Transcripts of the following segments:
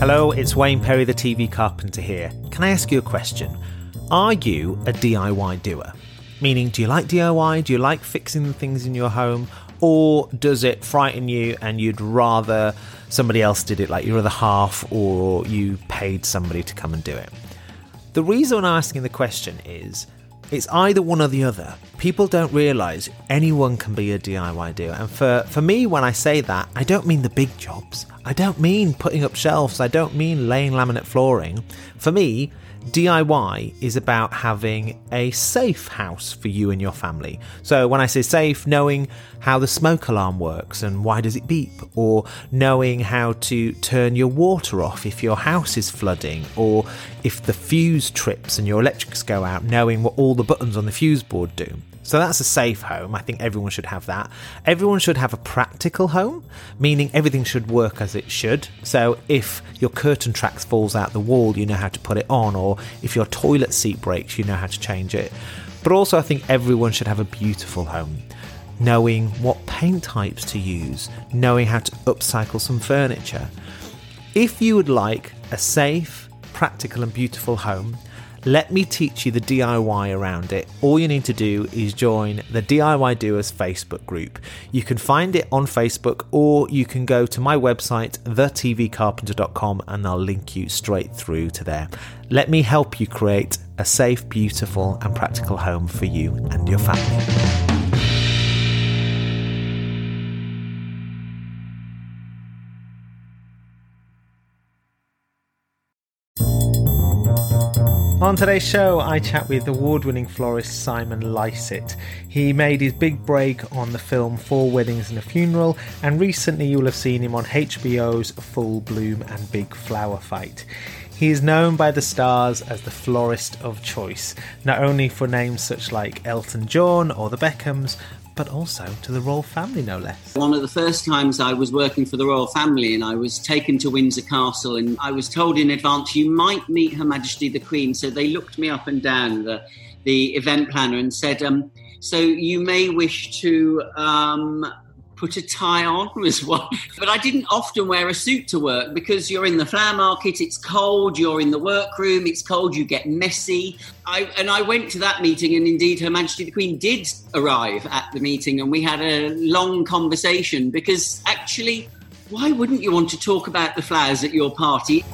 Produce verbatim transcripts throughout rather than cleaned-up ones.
Hello, it's Wayne Perry, the T V Carpenter here. Can I ask you a question? Are you a D I Y doer? Meaning, do you like D I Y? Do you like fixing the things in your home? Or does it frighten you and you'd rather somebody else did it, like your other half, or you paid somebody to come and do it? The reason I'm asking the question is, it's either one or the other. People don't realise anyone can be a D I Y doer. And for, for me, when I say that, I don't mean the big jobs. I don't mean putting up shelves. I don't mean laying laminate flooring. For me, D I Y is about having a safe house for you and your family. So when I say safe, knowing how the smoke alarm works and why does it beep, or knowing how to turn your water off if your house is flooding, or if the fuse trips and your electrics go out, knowing what all the buttons on the fuse board do. So that's a safe home. I think everyone should have that. Everyone should have a practical home, meaning everything should work as it should. So if your curtain tracks falls out the wall, you know how to put it on, or if your toilet seat breaks, you know how to change it. But also I think everyone should have a beautiful home, knowing what paint types to use, knowing how to upcycle some furniture. If you would like a safe, practical and beautiful home, let me teach you the D I Y around it. All you need to do is join the D I Y Doers Facebook group. You can find it on Facebook, or you can go to my website, the t v carpenter dot com, and I'll link you straight through to there. Let me help you create a safe, beautiful and practical home for you and your family. On today's show, I chat with award-winning florist Simon Lycett. He made his big break on the film Four Weddings and a Funeral, and recently you'll have seen him on H B O's Full Bloom and Big Flower Fight. He is known by the stars as the florist of choice, not only for names such like Elton John or the Beckhams, but also to the royal family, no less. One of the first times I was working for the royal family, and I was taken to Windsor Castle, and I was told in advance, you might meet Her Majesty the Queen. So they looked me up and down, the, the event planner, and said, um, so you may wish to um, put a tie on as well. But I didn't often wear a suit to work because you're in the flower market, it's cold, you're in the workroom, it's cold, you get messy. I, and I went to that meeting, and indeed Her Majesty the Queen did arrive at the meeting, and we had a long conversation because actually, why wouldn't you want to talk about the flowers at your party?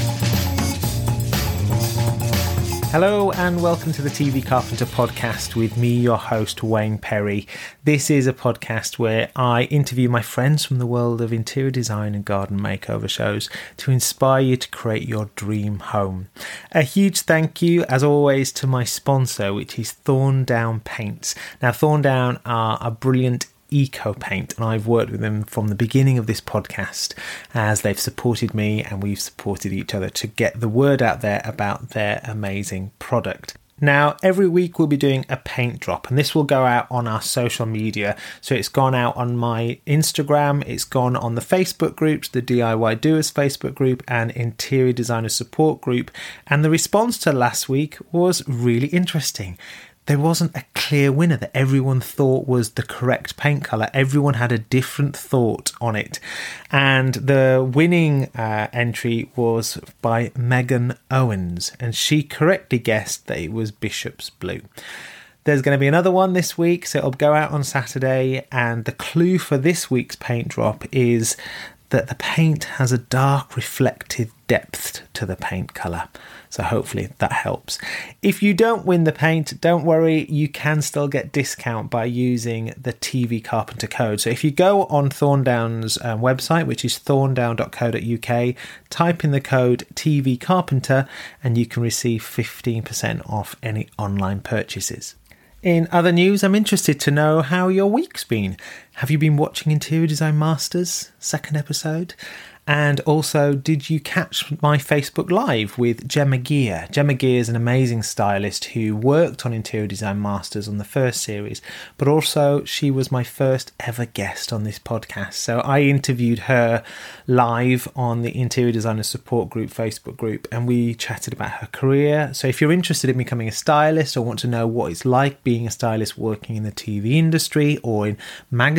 Hello and welcome to the T V Carpenter podcast with me, your host, Wayne Perry. This is a podcast where I interview my friends from the world of interior design and garden makeover shows to inspire you to create your dream home. A huge thank you, as always, to my sponsor, which is Thorndown Paints. Now, Thorndown are a brilliant eco paint, and I've worked with them from the beginning of this podcast as they've supported me and we've supported each other to get the word out there about their amazing product. Now, every week we'll be doing a paint drop, and this will go out on our social media. So it's gone out on my Instagram, it's gone on the Facebook groups, the D I Y Doers Facebook group and Interior Designer Support group, and the response to last week was really interesting. There wasn't a clear winner that everyone thought was the correct paint colour. Everyone had a different thought on it. And the winning uh, entry was by Megan Owens, and she correctly guessed that it was Bishop's Blue. There's going to be another one this week, so it'll go out on Saturday, and the clue for this week's paint drop is that the paint has a dark reflective depth to the paint colour. So hopefully that helps. If you don't win the paint, don't worry, you can still get discount by using the T V Carpenter code. So if you go on Thorndown's um, website, which is thorndown dot co dot uk, type in the code T V Carpenter and you can receive fifteen percent off any online purchases. In other news, I'm interested to know how your week's been. Have you been watching Interior Design Masters, second episode? And also, did you catch my Facebook Live with Gemma Gear? Gemma Gear is an amazing stylist who worked on Interior Design Masters on the first series, but also she was my first ever guest on this podcast. So I interviewed her live on the Interior Designer Support Group Facebook group, and we chatted about her career. So if you're interested in becoming a stylist or want to know what it's like being a stylist working in the T V industry or in magazine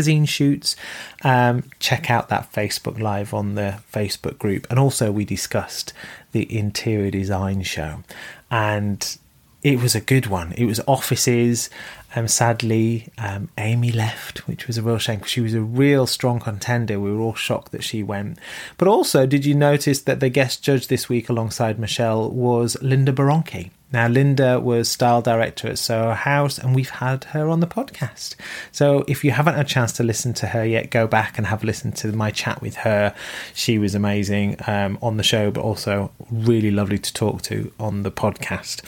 magazine shoots, um, check out that Facebook Live on the Facebook group. And also we discussed the interior design show, and it was a good one. It was offices. Um, sadly, um, Amy left, which was a real shame because she was a real strong contender. We were all shocked that she went. But also, did you notice that the guest judge this week alongside Michelle was Linda Baronchi? Now, Linda was style director at Soho House, and we've had her on the podcast. So if you haven't had a chance to listen to her yet, go back and have a listen to my chat with her. She was amazing um, on the show, but also really lovely to talk to on the podcast.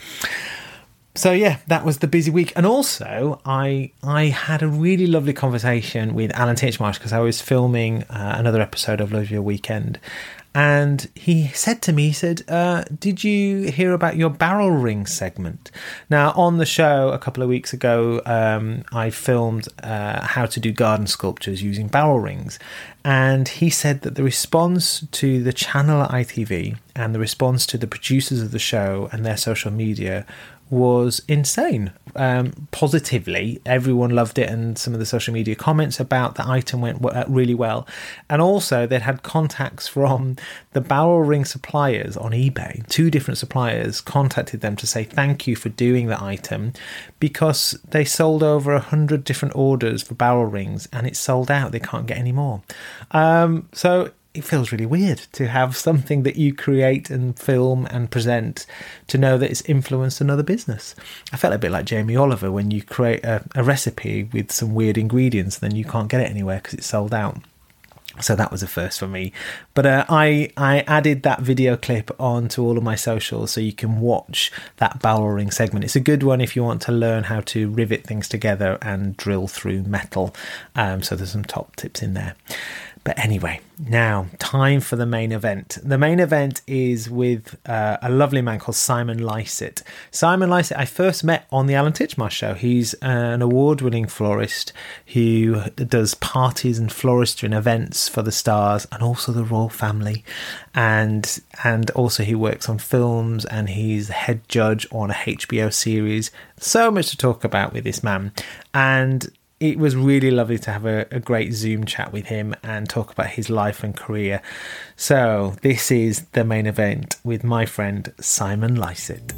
So yeah, that was the busy week. And also I I had a really lovely conversation with Alan Titchmarsh because I was filming uh, another episode of Love Your Weekend. And he said to me, he said, uh, did you hear about your barrel ring segment? Now, on the show a couple of weeks ago, um, I filmed uh, how to do garden sculptures using barrel rings. And he said that the response to the channel at I T V and the response to the producers of the show and their social media was insane. Um, positively, everyone loved it, and some of the social media comments about the item went w- really well. And also, they'd had contacts from the barrel ring suppliers on eBay. Two different suppliers contacted them to say thank you for doing the item because they sold over a hundred different orders for barrel rings, and it's sold out. They can't get any more. Um, so it feels really weird to have something that you create and film and present to know that it's influenced another business. I felt a bit like Jamie Oliver when you create a, a recipe with some weird ingredients, then you can't get it anywhere because it's sold out. So that was a first for me. But uh, I, I added that video clip onto all of my socials so you can watch that barrel ring segment. It's a good one if you want to learn how to rivet things together and drill through metal. Um, so there's some top tips in there. But anyway, now time for the main event. The main event is with uh, a lovely man called Simon Lycett. Simon Lycett, I first met on the Alan Titchmarsh show. He's an award-winning florist who does parties and floristry and events for the stars and also the royal family. And and also he works on films, and he's the head judge on a H B O series. So much to talk about with this man. And it was really lovely to have a, a great Zoom chat with him and talk about his life and career. So this is the main event with my friend Simon Lycett.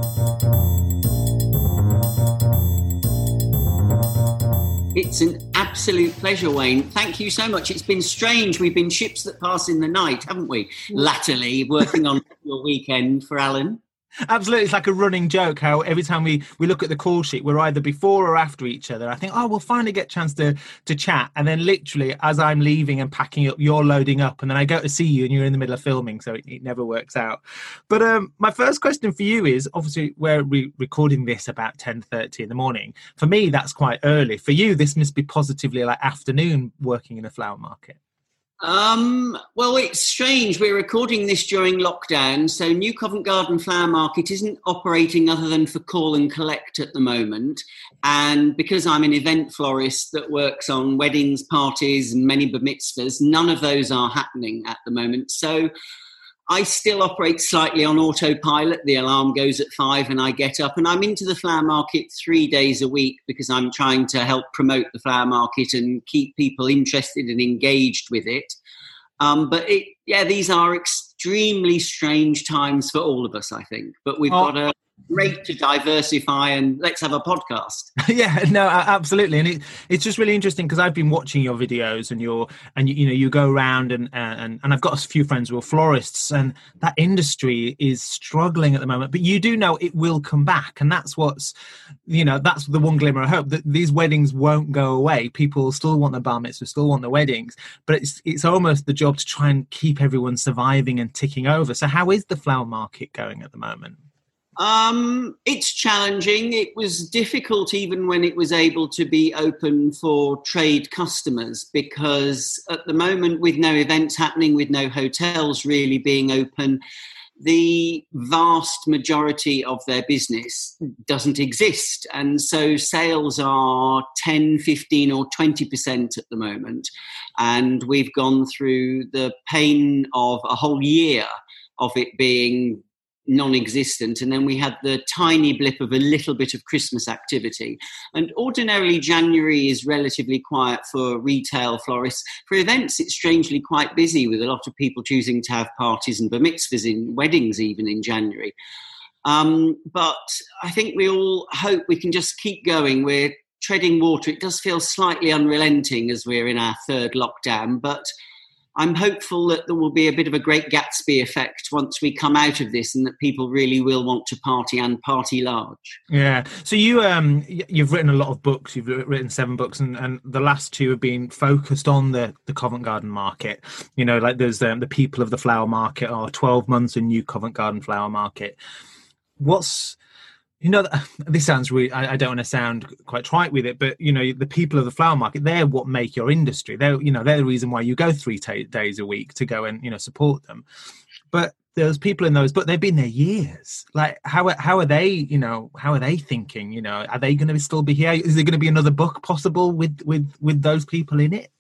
It's an absolute pleasure, Wayne. Thank you so much. It's been strange. We've been ships that pass in the night, haven't we? Latterly, working on your weekend for Alan. Absolutely. It's like a running joke how every time we, we look at the call sheet, we're either before or after each other. I think, oh, we'll finally get a chance to, to chat. And then literally as I'm leaving and packing up, you're loading up. And then I go to see you and you're in the middle of filming. So it, it never works out. But um, my first question for you is, obviously, we're re- recording this about ten thirty in the morning. For me, that's quite early. For you, this must be positively like afternoon working in a flower market. Um, well, it's strange. We're recording this during lockdown, so New Covent Garden Flower Market isn't operating other than for call and collect at the moment. And because I'm an event florist that works on weddings, parties and many bar mitzvahs, none of those are happening at the moment. So I still operate slightly on autopilot. The alarm goes at five and I get up, and I'm into the flower market three days a week because I'm trying to help promote the flower market and keep people interested and engaged with it. Um, but it, yeah, these are extremely strange times for all of us, I think. But we've oh. got a great to diversify, and let's have a podcast. Yeah, no, absolutely. And it, it's just really interesting because I've been watching your videos and your and you, you know you go around and and and I've got a few friends who are florists, and that industry is struggling at the moment, but you do know it will come back, and that's what's you know that's the one glimmer of hope, that these weddings won't go away. People still want the bar mitzvah, still want the weddings, but it's it's almost the job to try and keep everyone surviving and ticking over. So how is the flower market going at the moment? Um, it's challenging. It was difficult even when it was able to be open for trade customers, because at the moment, with no events happening, with no hotels really being open, the vast majority of their business doesn't exist. And so sales are ten, fifteen or twenty percent at the moment. And we've gone through the pain of a whole year of it being non-existent, and then we had the tiny blip of a little bit of Christmas activity. And ordinarily January is relatively quiet for retail florists. For events, it's strangely quite busy, with a lot of people choosing to have parties and bar mitzvahs, in weddings even in January. Um, but I think we all hope we can just keep going. We're treading water. It does feel slightly unrelenting as we're in our third lockdown, but I'm hopeful that there will be a bit of a Great Gatsby effect once we come out of this, and that people really will want to party, and party large. Yeah. So you, um, you've written a lot of books. You've written seven books, and, and the last two have been focused on the, the Covent Garden market. You know, like there's um, the People of the Flower Market, or twelve months in New Covent Garden Flower Market. What's You know, this sounds really, I, I don't want to sound quite trite with it, but, you know, the people of the flower market, they're what make your industry. They're, you know, they're the reason why you go three t- days a week to go and, you know, support them. But there's people in those, but they've been there years. Like, how, how are they, you know, how are they thinking? You know, are they going to still be here? Is there going to be another book possible with, with, with those people in it?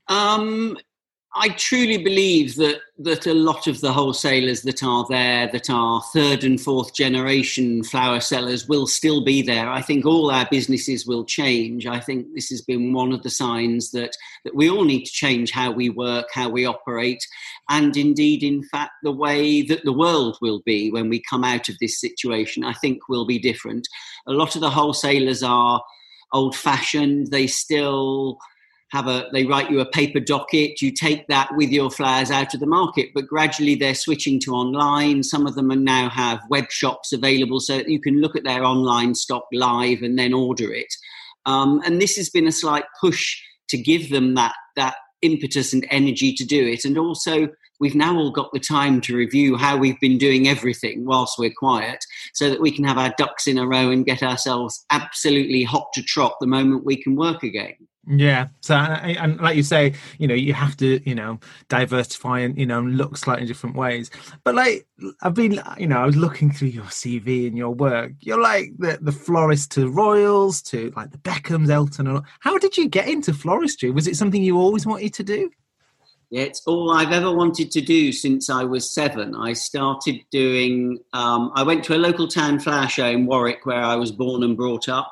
Um, I truly believe that that a lot of the wholesalers that are there, that are third and fourth generation flower sellers, will still be there. I think all our businesses will change. I think this has been one of the signs that, that we all need to change how we work, how we operate, and indeed, in fact, the way that the world will be when we come out of this situation, I think will be different. A lot of the wholesalers are old-fashioned. They still have a, they write you a paper docket, you take that with your flowers out of the market, but gradually they're switching to online. Some of them now have web shops available so that you can look at their online stock live and then order it. Um, and this has been a slight push to give them that, that impetus and energy to do it. And also, we've now all got the time to review how we've been doing everything whilst we're quiet, so that we can have our ducks in a row and get ourselves absolutely hot to trot the moment we can work again. Yeah. So, and, and like you say, you know, you have to, you know, diversify and, you know, look slightly different ways. But like, I've been, you know, I was looking through your C V and your work. You're like the, the florist to royals, to like the Beckhams, Elton. And all. How did you get into floristry? Was it something you always wanted to do? Yeah, it's all I've ever wanted to do since I was seven. I started doing, um, I went to a local town flower show in Warwick, where I was born and brought up.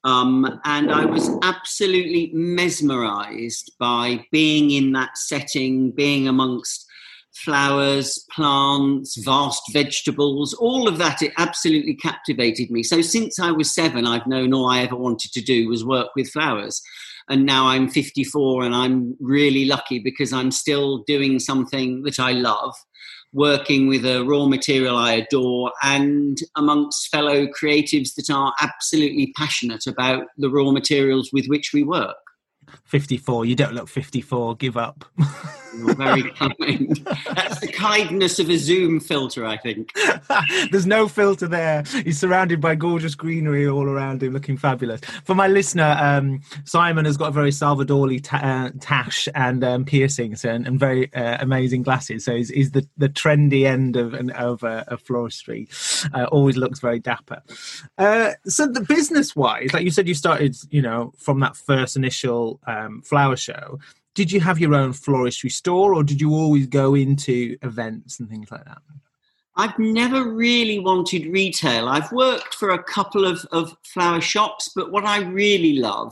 Um, and I was absolutely mesmerised by being in that setting, being amongst flowers, plants, vast vegetables, all of that. It absolutely captivated me. So since I was seven, I've known all I ever wanted to do was work with flowers. And now I'm fifty-four, and I'm really lucky because I'm still doing something that I love, working with a raw material I adore, and amongst fellow creatives that are absolutely passionate about the raw materials with which we work. fifty-four, you don't look fifty-four, give up. You're very kind. That's the kindness of a Zoom filter, I think. There's no filter there. He's surrounded by gorgeous greenery all around him, looking fabulous. For my listener, um, Simon has got a very Salvador-y ta- uh, tash and um, piercings and, and very uh, amazing glasses. So he's, he's the, the trendy end of of, uh, of floristry. Uh, always looks very dapper. Uh, so the business-wise, like you said, you started, you know, from that first initial um, flower show. Did you have your own floristry store, or did you always go into events and things like that? I've never really wanted retail. I've worked for a couple of, of flower shops, but what I really love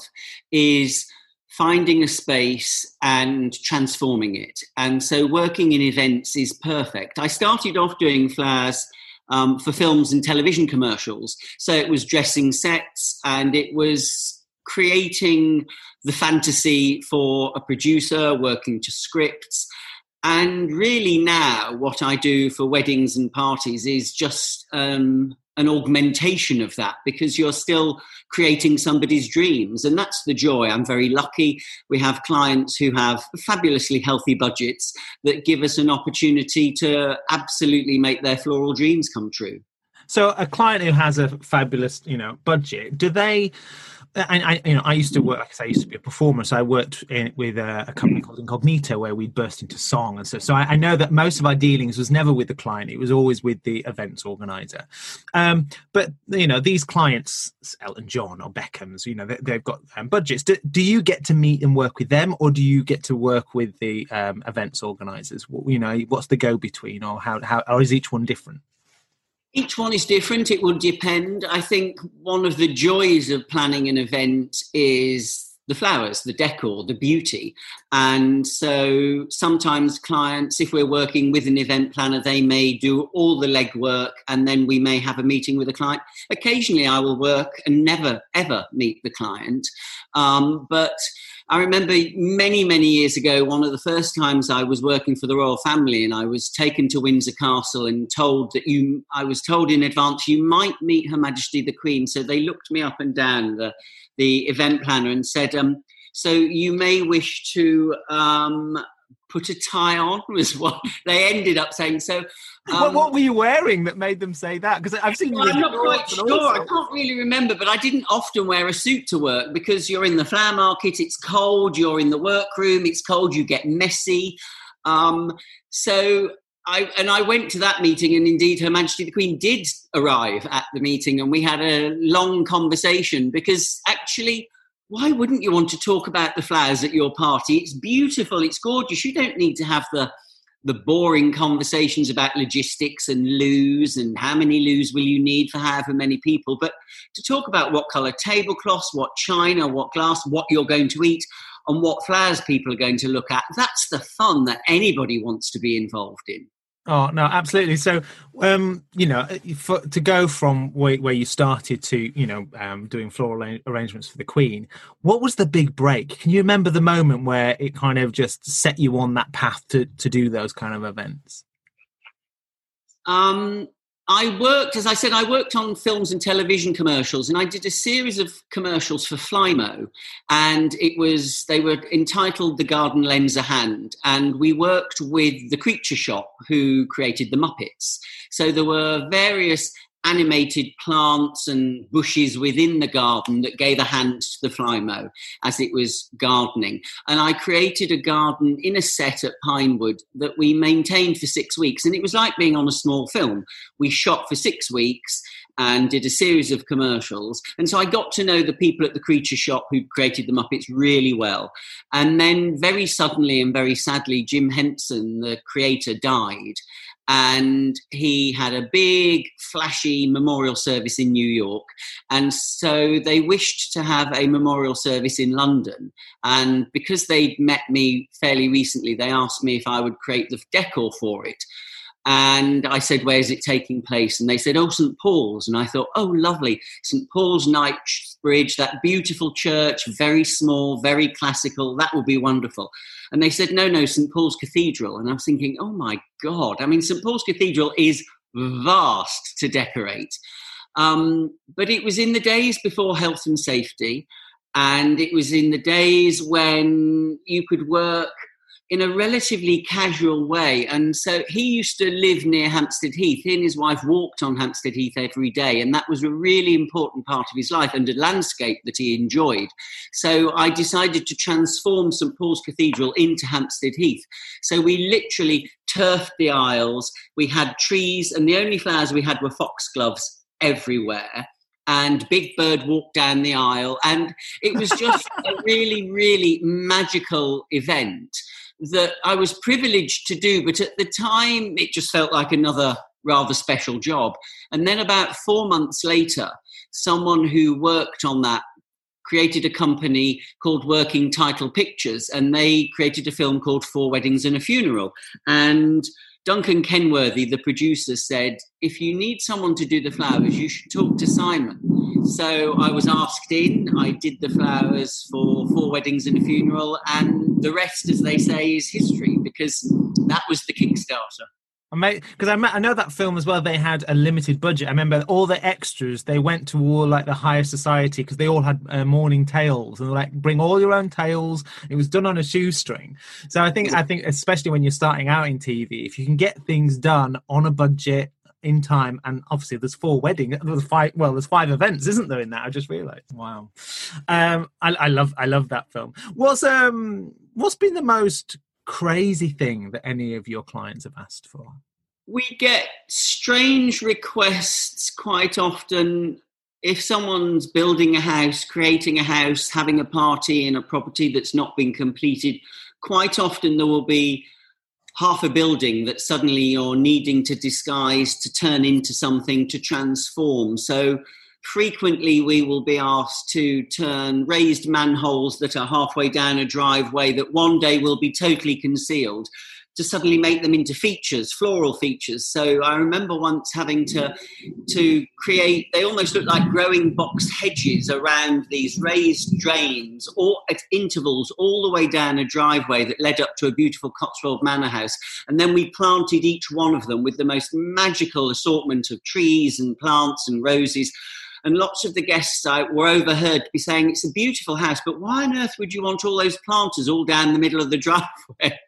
is finding a space and transforming it. And so working in events is perfect. I started off doing flowers um, for films and television commercials. So it was dressing sets, and it was creating the fantasy for a producer, working to scripts. And really now what I do for weddings and parties is just um, an augmentation of that, because you're still creating somebody's dreams. And that's the joy. I'm very lucky. We have clients who have fabulously healthy budgets that give us an opportunity to absolutely make their floral dreams come true. So a client who has a fabulous, you know, budget, do they... I, I, you know, I used to work, like I say, I used to be a performer, so I worked in, with a, a company called Incognito, where we'd burst into song and stuff. So I, I know that most of our dealings was never with the client; it was always with the events organizer. Um, but you know, these clients, Elton John or Beckham's, you know, they, they've got um, budgets. Do, do you get to meet and work with them, or do you get to work with the um, events organizers? You know, what's the go-between, or how, how, or is each one different? Each one is different. It will depend. I think one of the joys of planning an event is the flowers, the decor, the beauty. And so sometimes clients, if we're working with an event planner, they may do all the legwork and then we may have a meeting with a client. Occasionally I will work and never, ever meet the client. Um, but I remember many, many years ago, one of the first times I was working for the royal family and I was taken to Windsor Castle and told that you, I was told in advance, you might meet Her Majesty the Queen. So they looked me up and down, the, the event planner, and said, um, so you may wish to um, put a tie on, was what they ended up saying. So Um, what, what were you wearing that made them say that? Because I've seen well, you. I'm not quite sure. I can't really remember, but I didn't often wear a suit to work because you're in the flower market. It's cold. You're in the workroom. It's cold. You get messy. Um, so I and I went to that meeting, and indeed, Her Majesty the Queen did arrive at the meeting, and we had a long conversation because actually, why wouldn't you want to talk about the flowers at your party? It's beautiful. It's gorgeous. You don't need to have the the boring conversations about logistics and loos and how many loos will you need for however many people, but to talk about what colour tablecloths, what china, what glass, what you're going to eat, and what flowers people are going to look at. That's the fun that anybody wants to be involved in. Oh, no, absolutely. So, um, you know, for, to go from where, where you started to, you know, um, doing floral arrangements for the Queen, what was the big break? Can you remember the moment where it kind of just set you on that path to, to do those kind of events? Um, I worked, as I said, I worked on films and television commercials, and I did a series of commercials for Flymo, and it was, they were entitled The Garden Lends a Hand, and we worked with the Creature Shop, who created the Muppets. So there were various animated plants and bushes within the garden that gave a hand to the Flymo as it was gardening. And I created a garden in a set at Pinewood that we maintained for six weeks. And it was like being on a small film. We shot for six weeks and did a series of commercials. And so I got to know the people at the Creature Shop who created the Muppets really well. And then very suddenly and very sadly, Jim Henson, the creator, died. And he had a big, flashy memorial service in New York. And so they wished to have a memorial service in London. And because they'd met me fairly recently, they asked me if I would create the decor for it. And I said, where's it taking place? And they said, oh, Saint Paul's. And I thought, oh, lovely. Saint Paul's Knightsbridge, that beautiful church, very small, very classical. That will be wonderful. And they said, no, no, Saint Paul's Cathedral. And I was thinking, oh, my God. I mean, Saint Paul's Cathedral is vast to decorate. Um, but it was in the days before health and safety. And it was in the days when you could work in a relatively casual way. And so he used to live near Hampstead Heath. He and his wife walked on Hampstead Heath every day. And that was a really important part of his life and a landscape that he enjoyed. So I decided to transform Saint Paul's Cathedral into Hampstead Heath. So we literally turfed the aisles. We had trees, and the only flowers we had were foxgloves everywhere. And Big Bird walked down the aisle. And it was just a really, really magical event that I was privileged to do, but at the time it just felt like another rather special job. And then about four months later, someone who worked on that created a company called Working Title Pictures, and they created a film called Four Weddings and a Funeral. And Duncan Kenworthy, the producer, said, if you need someone to do the flowers, you should talk to Simon. So I was asked in, I did the flowers for Four Weddings and a Funeral, and the rest, as they say, is history, because that was the Kickstarter. Because I, I know that film as well, they had a limited budget. I remember all the extras, they went to all like the higher society because they all had uh, mourning tails, and like bring all your own tails. It was done on a shoestring. So I think, I think especially when you're starting out in T V, if you can get things done on a budget, in time, and obviously there's four weddings, there's five, well, there's five events, isn't there, in that? I just realized. Wow. Um, I, I love, I love that film. What's, um, what's been the most crazy thing that any of your clients have asked for? We get strange requests quite often. If someone's building a house, creating a house, having a party in a property that's not been completed, quite often there will be half a building that suddenly you're needing to disguise, to turn into something, to transform. So frequently we will be asked to turn raised manholes that are halfway down a driveway that one day will be totally concealed, to suddenly make them into features, floral features. So I remember once having to to create, they almost look like growing box hedges around these raised drains, or at intervals all the way down a driveway that led up to a beautiful Cotswold manor house. And then we planted each one of them with the most magical assortment of trees and plants and roses. And lots of the guests I were overheard to be saying, it's a beautiful house, but why on earth would you want all those planters all down the middle of the driveway?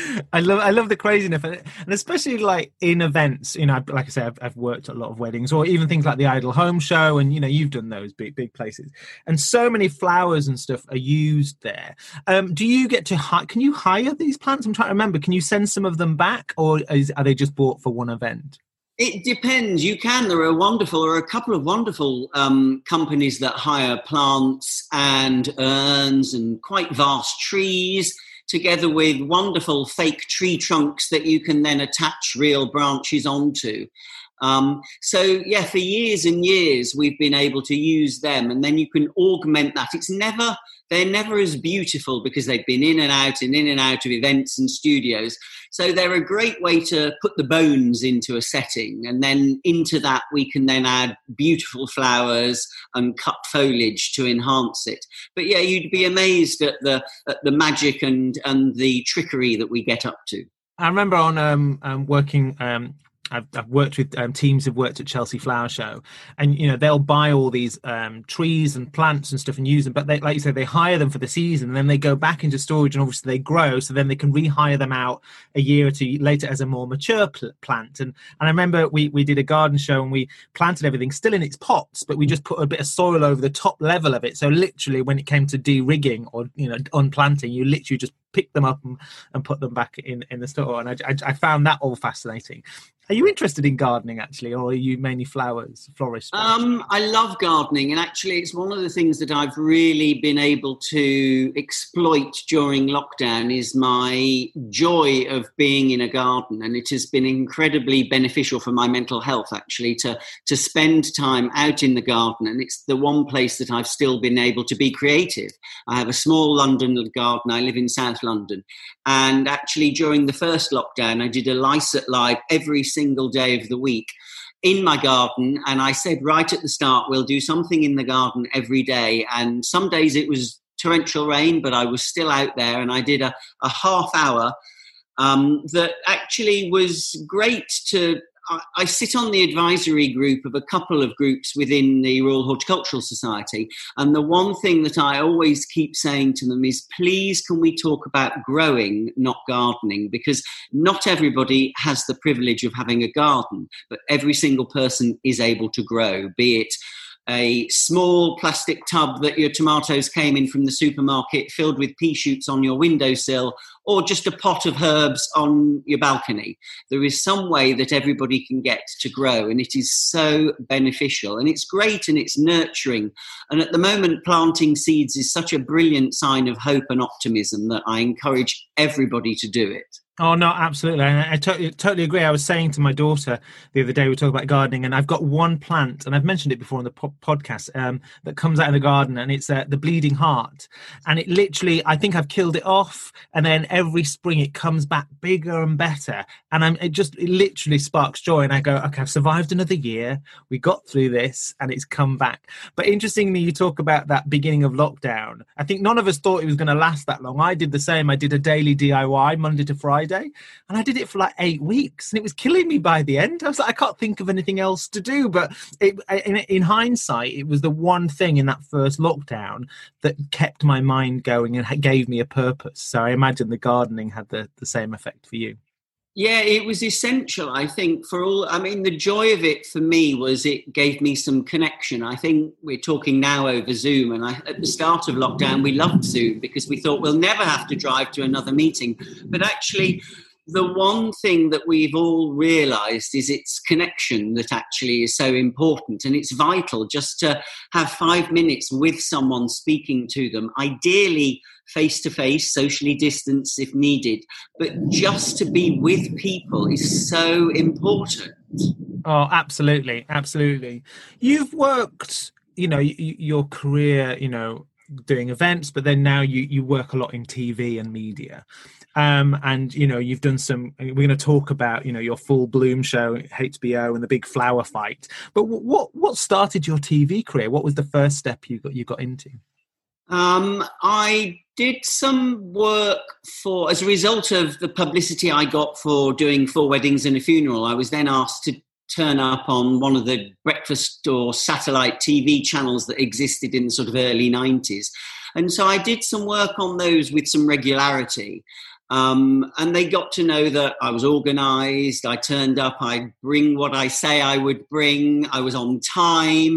I love I love the craziness, and especially like in events. You know, like I say, I've, I've worked at a lot of weddings, or even things like the Idle Home Show, and you know, you've done those big big places, and so many flowers and stuff are used there. Um, do you get to hi- can you hire these plants? I'm trying to remember. Can you send some of them back, or is, are they just bought for one event? It depends. You can. There are wonderful, or a couple of wonderful um, companies that hire plants and urns and quite vast trees, together with wonderful fake tree trunks that you can then attach real branches onto. Um, so, yeah, for years and years, we've been able to use them, and then you can augment that. It's never, they're never as beautiful because they've been in and out and in and out of events and studios. So they're a great way to put the bones into a setting, and then into that we can then add beautiful flowers and cut foliage to enhance it. But yeah, you'd be amazed at the at the magic and and the trickery that we get up to. I remember on um, um working. Um I've, I've worked with um, teams have worked at Chelsea Flower Show, and you know they'll buy all these um, trees and plants and stuff and use them. But they, like you said, they hire them for the season, and then they go back into storage, and obviously they grow. So then they can rehire them out a year or two later as a more mature pl- plant. And and I remember we we did a garden show, and we planted everything still in its pots, but we just put a bit of soil over the top level of it. So literally, when it came to de-rigging or you know unplanting, you literally just pick them up and, and put them back in, in the store. And I, I, I found that all fascinating. Are you interested in gardening, actually, or are you mainly flowers, florist? Um, I love gardening, and actually it's one of the things that I've really been able to exploit during lockdown is my joy of being in a garden, and it has been incredibly beneficial for my mental health, actually, to, to spend time out in the garden, and it's the one place that I've still been able to be creative. I have a small London garden. I live in South London, and actually during the first lockdown I did a Lycett Live every single day of the week in my garden, and I said right at the start, we'll do something in the garden every day. And some days it was torrential rain, but I was still out there, and I did a, a half hour um, that actually was great to I sit on the advisory group of a couple of groups within the Royal Horticultural Society, and the one thing that I always keep saying to them is, please can we talk about growing, not gardening, because not everybody has the privilege of having a garden, but every single person is able to grow, be it a small plastic tub that your tomatoes came in from the supermarket filled with pea shoots on your windowsill, or just a pot of herbs on your balcony. There is some way that everybody can get to grow, and it is so beneficial, and it's great, and it's nurturing. And at the moment, planting seeds is such a brilliant sign of hope and optimism that I encourage everybody to do it. Oh, no, absolutely. I, I totally, totally agree. I was saying to my daughter the other day, we were talking about gardening, and I've got one plant, and I've mentioned it before on the po- podcast, um, that comes out of the garden, and it's uh, the bleeding heart. And it literally, I think I've killed it off, and then every spring it comes back bigger and better. And I'm, it just it literally sparks joy. And I go, okay, I've survived another year. We got through this, and it's come back. But interestingly, you talk about that beginning of lockdown. I think none of us thought it was going to last that long. I did the same. I did a daily D I Y, Monday to Friday. And I did it for like eight weeks, and it was killing me by the end. I was like, I can't think of anything else to do. But it, in, in hindsight, it was the one thing in that first lockdown that kept my mind going and gave me a purpose. So I imagine the gardening had the, the same effect for you. Yeah, it was essential, I think, for all. I mean, the joy of it for me was it gave me some connection. I think we're talking now over Zoom, and I, at the start of lockdown, we loved Zoom because we thought we'll never have to drive to another meeting. But actually, the one thing that we've all realised is its connection that actually is so important, and it's vital just to have five minutes with someone speaking to them, ideally face-to-face, socially distanced if needed, but just to be with people is so important. Oh, absolutely, absolutely. You've worked, you know, y- your career, you know, doing events, but then now you, you work a lot in T V and media. Um, and, you know, you've done some, we're going to talk about, you know, your Full Bloom show, H B O, and the big flower fight. But what what started your T V career? What was the first step you got you got into? Um, I did some work for, as a result of the publicity I got for doing Four Weddings and a Funeral, I was then asked to turn up on one of the breakfast or satellite T V channels that existed in the sort of early nineties. And so I did some work on those with some regularity. Um, and they got to know that I was organised, I turned up, I'd bring what I say I would bring, I was on time,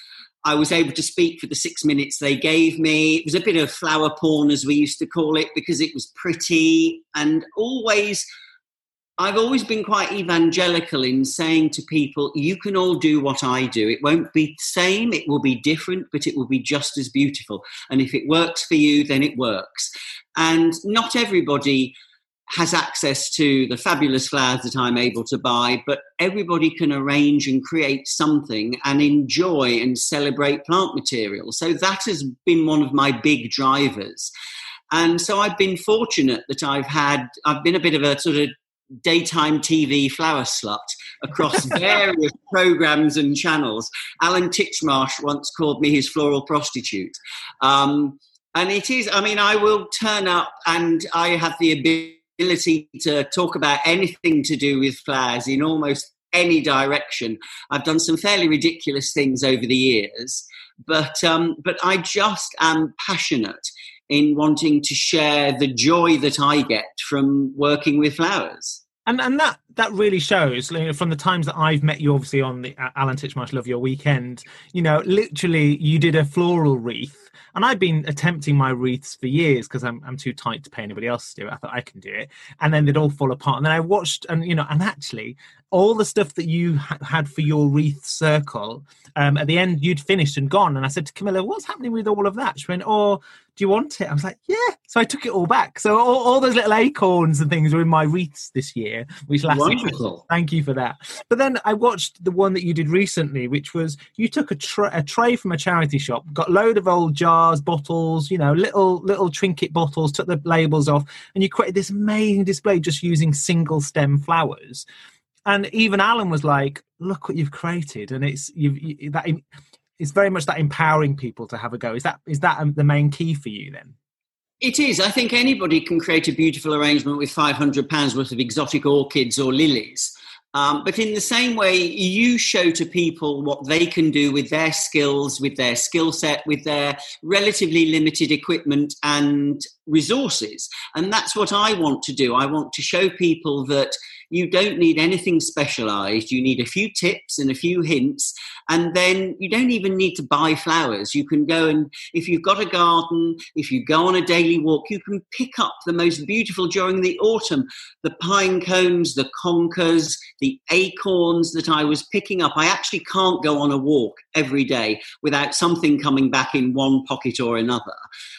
I was able to speak for the six minutes they gave me. It was a bit of flower porn, as we used to call it, because it was pretty. And always, I've always been quite evangelical in saying to people, you can all do what I do. It won't be the same, it will be different, but it will be just as beautiful. And if it works for you, then it works. And not everybody has access to the fabulous flowers that I'm able to buy, but everybody can arrange and create something and enjoy and celebrate plant material. So that has been one of my big drivers. And so I've been fortunate that I've had, I've been a bit of a sort of daytime T V flower slut across various programs and channels. Alan Titchmarsh once called me his floral prostitute. Um, and it is, I mean, I will turn up and I have the ability to talk about anything to do with flowers in almost any direction. I've done some fairly ridiculous things over the years, but um, but I just am passionate in wanting to share the joy that I get from working with flowers. And and that that really shows, you know, from the times that I've met you, obviously on the Alan Titchmarsh Love Your Weekend, you know, literally you did a floral wreath. And I've been attempting my wreaths for years because I'm I'm too tight to pay anybody else to do it. I thought I can do it. And then they'd all fall apart. And then I watched, and, you know, and actually all the stuff that you ha- had for your wreath circle, um, at the end you'd finished and gone. And I said to Camilla, what's happening with all of that? She went, oh, do you want it? I was like, yeah. So I took it all back. So all, all those little acorns and things were in my wreaths this year, which lasted. Wonderful. Thank you for that. But then I watched the one that you did recently, which was you took a, tra- a tray from a charity shop, got a load of old jars, bottles, you know, little little trinket bottles, took the labels off, and you created this amazing display just using single stem flowers. And even Alan was like, look what you've created. And it's you've, you, that it's very much that empowering people to have a go. Is that is that the main key for you then? It is. I think anybody can create a beautiful arrangement with five hundred pounds worth of exotic orchids or lilies. Um, but in the same way, you show to people what they can do with their skills, with their skill set, with their relatively limited equipment and resources. And that's what I want to do. I want to show people that you don't need anything specialised. You need a few tips and a few hints, and then you don't even need to buy flowers. You can go and, if you've got a garden, if you go on a daily walk, you can pick up the most beautiful during the autumn, the pine cones, the conkers, the acorns that I was picking up. I actually can't go on a walk every day without something coming back in one pocket or another.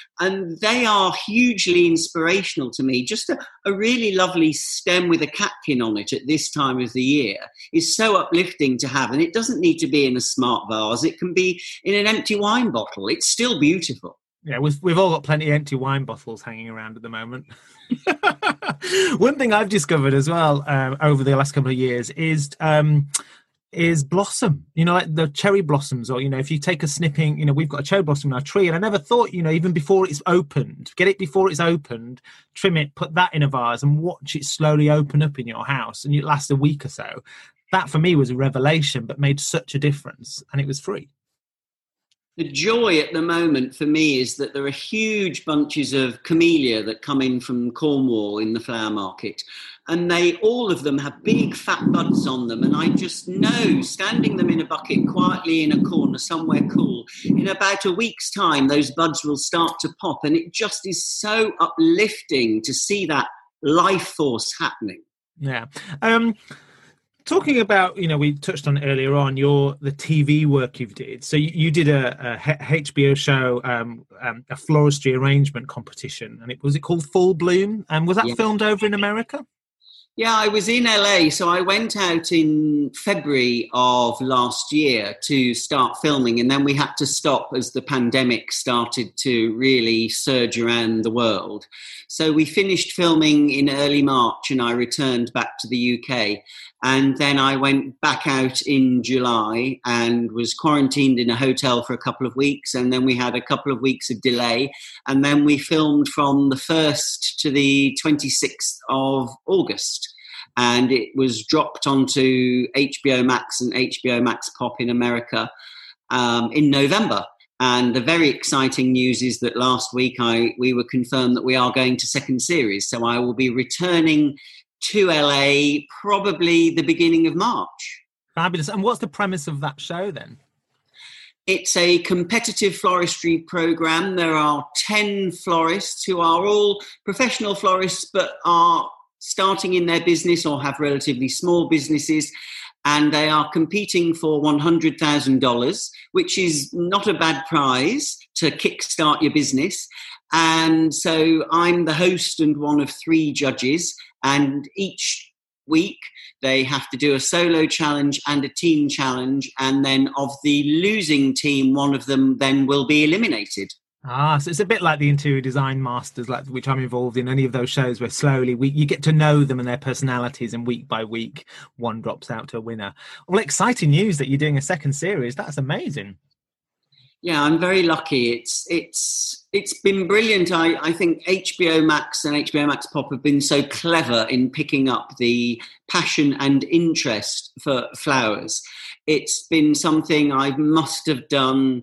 And they are hugely inspirational to me. Just a, a really lovely stem with a catkin on it at this time of the year is so uplifting to have. And it doesn't need to be in a smart vase. It can be in an empty wine bottle. It's still beautiful. Yeah, we've, we've all got plenty of empty wine bottles hanging around at the moment. One thing I've discovered as well um, over the last couple of years is... Um, is blossom, you know, like the cherry blossoms, or, you know, if you take a snipping, you know, we've got a cherry blossom in our tree, and I never thought, you know, even before it's opened, get it before it's opened, trim it, put that in a vase and watch it slowly open up in your house, and it lasts a week or so. That for me was a revelation, but made such a difference, and it was free. The joy at the moment for me is that there are huge bunches of camellia that come in from Cornwall in the flower market. And they, all of them have big fat buds on them. And I just know, standing them in a bucket quietly in a corner somewhere cool, in about a week's time, those buds will start to pop. And it just is so uplifting to see that life force happening. Yeah. Um, talking about, you know, we touched on it earlier on, your the T V work you've did. So you, you did a, a H B O show, um, um, a floristry arrangement competition, and it was it called Full Bloom? And was that Yeah. filmed over in America? Yeah, I was in L A, so I went out in February of last year to start filming, and then we had to stop as the pandemic started to really surge around the world. So we finished filming in early March, and I returned back to the U K. And then I went back out in July and was quarantined in a hotel for a couple of weeks. And then we had a couple of weeks of delay. And then we filmed from the first to the twenty-sixth of August. And it was dropped onto H B O Max and H B O Max Pop in America um, in November. And the very exciting news is that last week I we were confirmed that we are going to second series. So I will be returning to L A probably the beginning of March. Fabulous. And what's the premise of that show then? It's a competitive floristry program. There are ten florists who are all professional florists but are starting in their business or have relatively small businesses, and they are competing for one hundred thousand dollars, which is not a bad prize to kickstart your business. And so I'm the host and one of three judges, and each week they have to do a solo challenge and a team challenge, and then of the losing team, one of them then will be eliminated. Ah, so it's a bit like the Interior Design Masters, like which I'm involved in, any of those shows where slowly we, you get to know them and their personalities, and week by week one drops out to a winner. Well, exciting news that you're doing a second series. That's amazing. Yeah, I'm very lucky. It's it's it's been brilliant. I, I think H B O Max and H B O Max Pop have been so clever in picking up the passion and interest for flowers. It's been something I must have done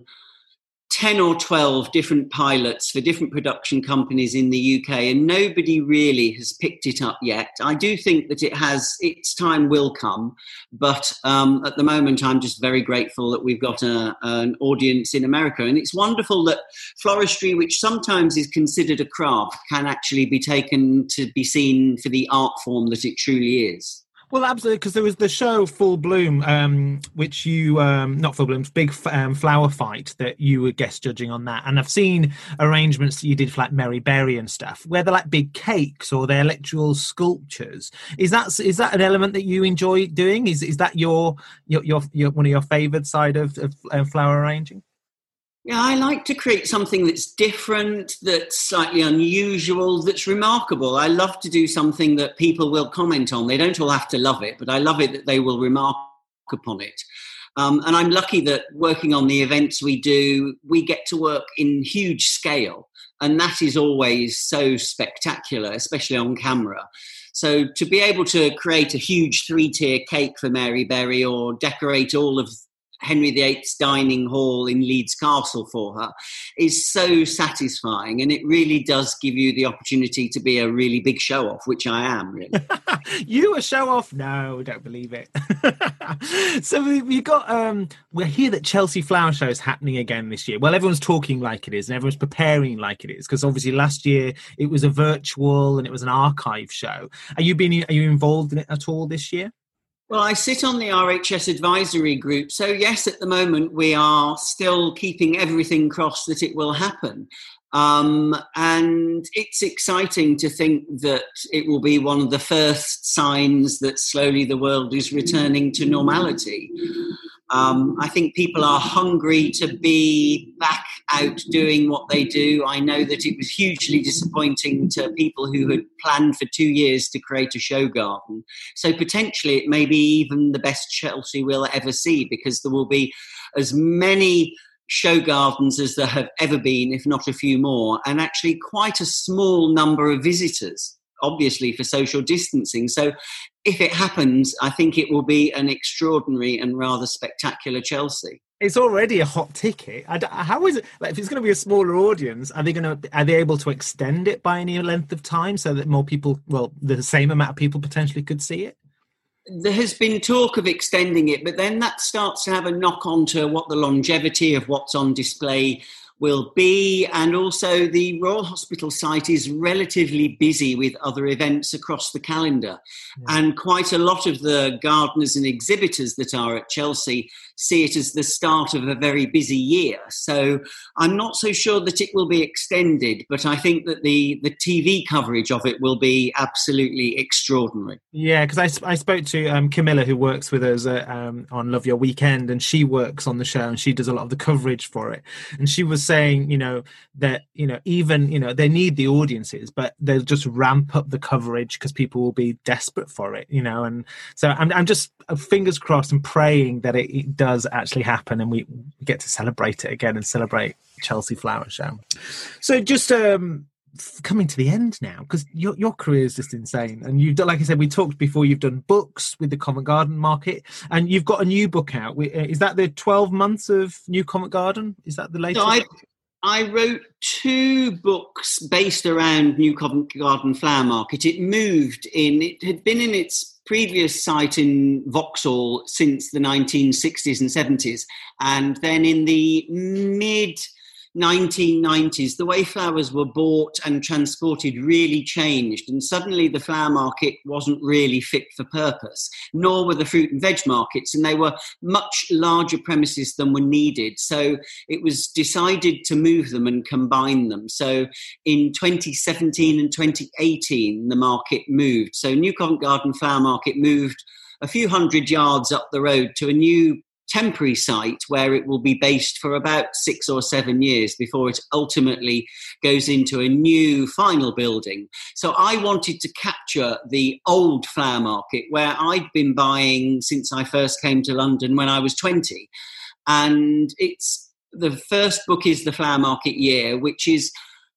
ten or twelve different pilots for different production companies in the U K, and nobody really has picked it up yet. I do think that it has, its time will come, but um, at the moment I'm just very grateful that we've got a, an audience in America. And it's wonderful that floristry, which sometimes is considered a craft, can actually be taken to be seen for the art form that it truly is. Well, absolutely, because there was the show Full Bloom, um, which you, um, not Full Bloom, Big um, Flower Fight, that you were guest judging on that. And I've seen arrangements that you did for like Mary Berry and stuff, where they're like big cakes or they're electrical sculptures. Is that is that an element that you enjoy doing? Is is that your your, your, your one of your favoured side of, of uh, flower arranging? Yeah, I like to create something that's different, that's slightly unusual, that's remarkable. I love to do something that people will comment on. They don't all have to love it, but I love it that they will remark upon it. Um, and I'm lucky that working on the events we do, we get to work in huge scale. And that is always so spectacular, especially on camera. So to be able to create a huge three-tier cake for Mary Berry or decorate all of Henry the Eighth's dining hall in Leeds Castle for her is so satisfying, and it really does give you the opportunity to be a really big show-off, which I am, really. You a show-off? No, don't believe it. So we got, um, we're here that Chelsea Flower Show is happening again this year. Well, everyone's talking like it is, and everyone's preparing like it is, because obviously last year it was a virtual and it was an archive show. Are you being, are you involved in it at all this year? Well, I sit on the R H S advisory group. So, yes, at the moment, we are still keeping everything crossed that it will happen. Um, and it's exciting to think that it will be one of the first signs that slowly the world is returning to normality. Um, I think people are hungry to be back out doing what they do. I know that it was hugely disappointing to people who had planned for two years to create a show garden. So potentially it may be even the best Chelsea we'll ever see, because there will be as many show gardens as there have ever been, if not a few more, and actually quite a small number of visitors, obviously for social distancing. So if it happens, I think it will be an extraordinary and rather spectacular Chelsea. It's already a hot ticket. I, how is it? Like, if it's going to be a smaller audience, are they going to? Are they able to extend it by any length of time so that more people, well, the same amount of people potentially could see it? There has been talk of extending it, but then that starts to have a knock on to what the longevity of what's on display will be. And also the Royal Hospital site is relatively busy with other events across the calendar. Yeah. And quite a lot of the gardeners and exhibitors that are at Chelsea see it as the start of a very busy year. So I'm not so sure that it will be extended, but I think that the, the T V coverage of it will be absolutely extraordinary. Yeah, because I, I spoke to um, Camilla, who works with us uh, um, on Love Your Weekend, and she works on the show and she does a lot of the coverage for it. And she was saying, you know, that, you know, even, you know, they need the audiences, but they'll just ramp up the coverage because people will be desperate for it, you know. And so I'm, I'm just uh, fingers crossed and praying that it, it does actually happen and we get to celebrate it again and celebrate Chelsea Flower Show. So just um coming to the end now, because your your career is just insane, and you've done, like I said, we talked before, you've done books with the Covent Garden Market, and you've got a new book out. Is that the twelve months of New Covent Garden? Is that the latest? So I, I wrote two books based around New Covent Garden Flower Market. It moved in, it had been in its previous site in Vauxhall since the nineteen sixties and seventies, and then in the mid nineteen nineties, the way flowers were bought and transported really changed, and suddenly the flower market wasn't really fit for purpose, nor were the fruit and veg markets, and they were much larger premises than were needed. So it was decided to move them and combine them. So in twenty seventeen and twenty eighteen, the market moved. So New Covent Garden Flower Market moved a few hundred yards up the road to a new temporary site where it will be based for about six or seven years before it ultimately goes into a new final building. So I wanted to capture the old flower market where I'd been buying since I first came to London when I was twenty. And it's the first book is The Flower Market Year, which is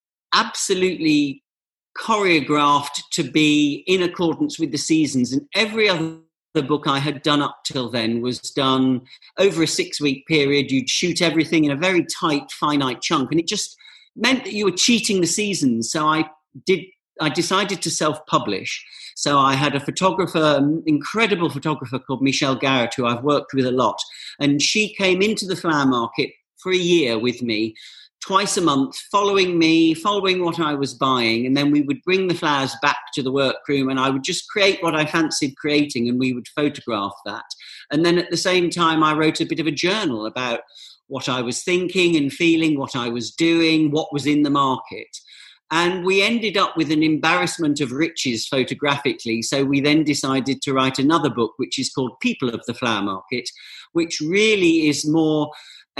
absolutely choreographed to be in accordance with the seasons, and every other the book I had done up till then was done over a six-week period. You'd shoot everything in a very tight, finite chunk, and it just meant that you were cheating the seasons. So I did. I decided to self-publish. So I had a photographer, an incredible photographer called Michelle Garrett, who I've worked with a lot, and she came into the flower market for a year with me, twice a month, following me, following what I was buying, and then we would bring the flowers back to the workroom and I would just create what I fancied creating and we would photograph that. And then at the same time, I wrote a bit of a journal about what I was thinking and feeling, what I was doing, what was in the market. And we ended up with an embarrassment of riches photographically. So we then decided to write another book, which is called People of the Flower Market, which really is more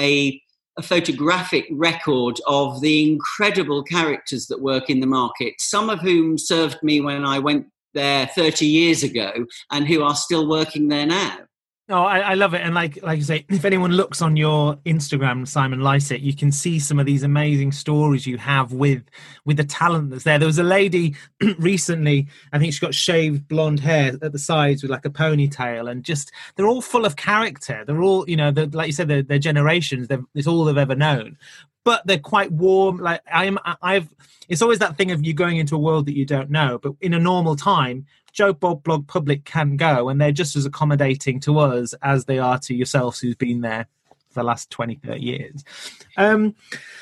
a a photographic record of the incredible characters that work in the market, some of whom served me when I went there thirty years ago and who are still working there now. No, I, I love it. And like like you say, if anyone looks on your Instagram, Simon Lycett, you can see some of these amazing stories you have with with the talent that's there. There was a lady recently, I think she got shaved blonde hair at the sides with like a ponytail, and just they're all full of character. They're all, you know, like you said, they're, they're generations. They're, it's all they've ever known. But they're quite warm. Like I'm, I've. It's always that thing of you going into a world that you don't know. But in a normal time, Joe Bob Blog Public can go, and they're just as accommodating to us as they are to yourselves, who's been there for the last twenty, thirty years. Um,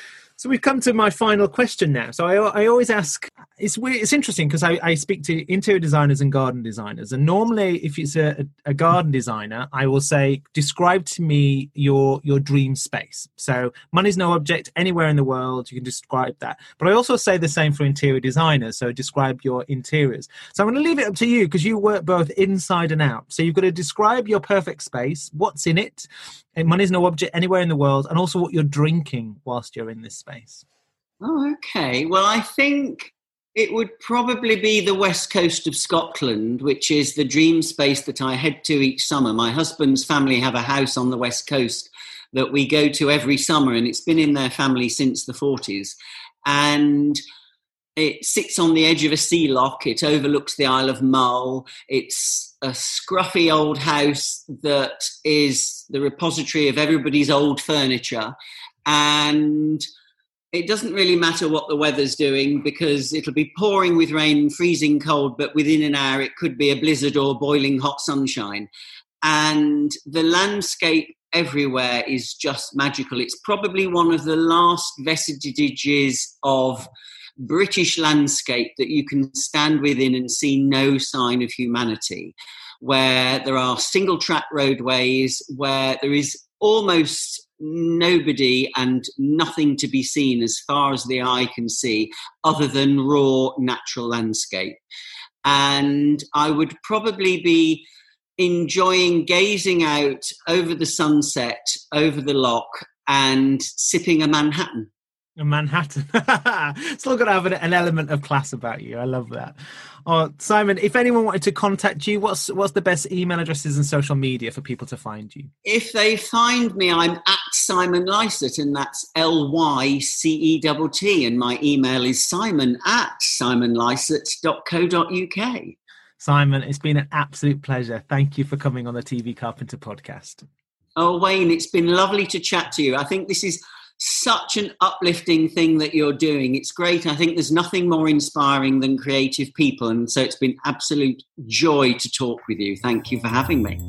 so we've come to my final question now. So I, I always ask, it's weird, it's interesting because I, I speak to interior designers and garden designers. And normally if it's a, a garden designer, I will say, describe to me your, your dream space. So money's no object anywhere in the world. You can describe that. But I also say the same for interior designers. So describe your interiors. So I'm going to leave it up to you because you work both inside and out. So you've got to describe your perfect space, what's in it, and money's no object anywhere in the world, and also what you're drinking whilst you're in this space. Oh, okay. Well, I think it would probably be the west coast of Scotland, which is the dream space that I head to each summer. My husband's family have a house on the west coast that we go to every summer, and it's been in their family since the forties. And it sits on the edge of a sea lock. It overlooks the Isle of Mull. It's a scruffy old house that is the repository of everybody's old furniture. And it doesn't really matter what the weather's doing because it'll be pouring with rain, freezing cold, but within an hour it could be a blizzard or boiling hot sunshine. And the landscape everywhere is just magical. It's probably one of the last vestiges of British landscape that you can stand within and see no sign of humanity, where there are single track roadways, where there is almost nobody and nothing to be seen as far as the eye can see other than raw natural landscape. And I would probably be enjoying gazing out over the sunset, over the loch, and sipping a Manhattan. A Manhattan. Still got to have an, an element of class about you. I love that. Oh, Simon, if anyone wanted to contact you, what's what's the best email addresses and social media for people to find you? If they find me, I'm at Simon Lycett, and that's L Y C E T T, and my email is simon at simon lycett dot co dot uk. Simon, it's been an absolute pleasure. Thank you for coming on the T V Carpenter podcast. Oh, Wayne, it's been lovely to chat to you. I think this is such an uplifting thing that you're doing. It's great. I think there's nothing more inspiring than creative people. And so it's been absolute joy to talk with you. Thank you for having me.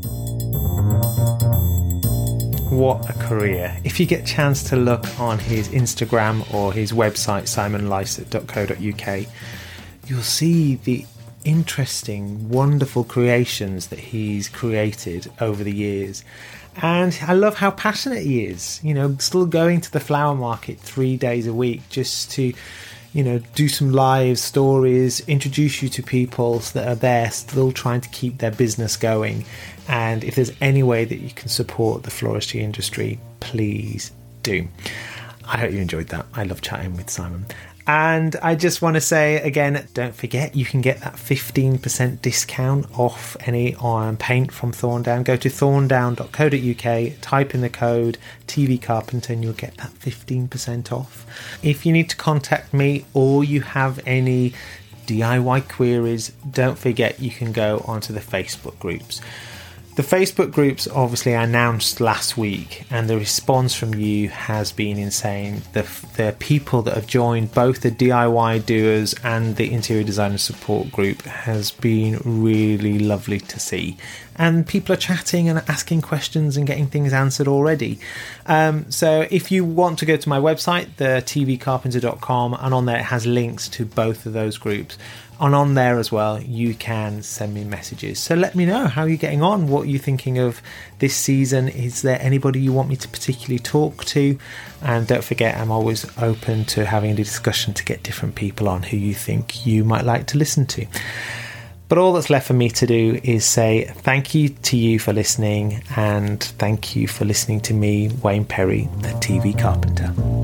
What a career. If you get a chance to look on his Instagram or his website, simon lycett dot co dot uk, you'll see the interesting, wonderful creations that he's created over the years. And I love how passionate he is, you know, still going to the flower market three days a week just to, you know, do some live stories, introduce you to people that are there still trying to keep their business going. And if there's any way that you can support the floristry industry, please do. I hope you enjoyed that. I love chatting with Simon. And I just want to say again, don't forget you can get that fifteen percent discount off any um, paint from Thorndown. Go to thorndown dot co dot uk, type in the code T V Carpenter and you'll get that fifteen percent off. If you need to contact me or you have any D I Y queries, don't forget you can go onto the Facebook groups. The Facebook groups obviously I announced last week, and the response from you has been insane. The, the people that have joined both the D I Y doers and the interior designer support group has been really lovely to see. And people are chatting and asking questions and getting things answered already. Um, so if you want to go to my website, the t v carpenter dot com, and on there it has links to both of those groups. And on there as well, you can send me messages. So let me know how you're getting on, what you're thinking of this season. Is there anybody you want me to particularly talk to? And don't forget, I'm always open to having a discussion to get different people on who you think you might like to listen to. But all that's left for me to do is say thank you to you for listening, and thank you for listening to me, Wayne Perry, the T V Carpenter.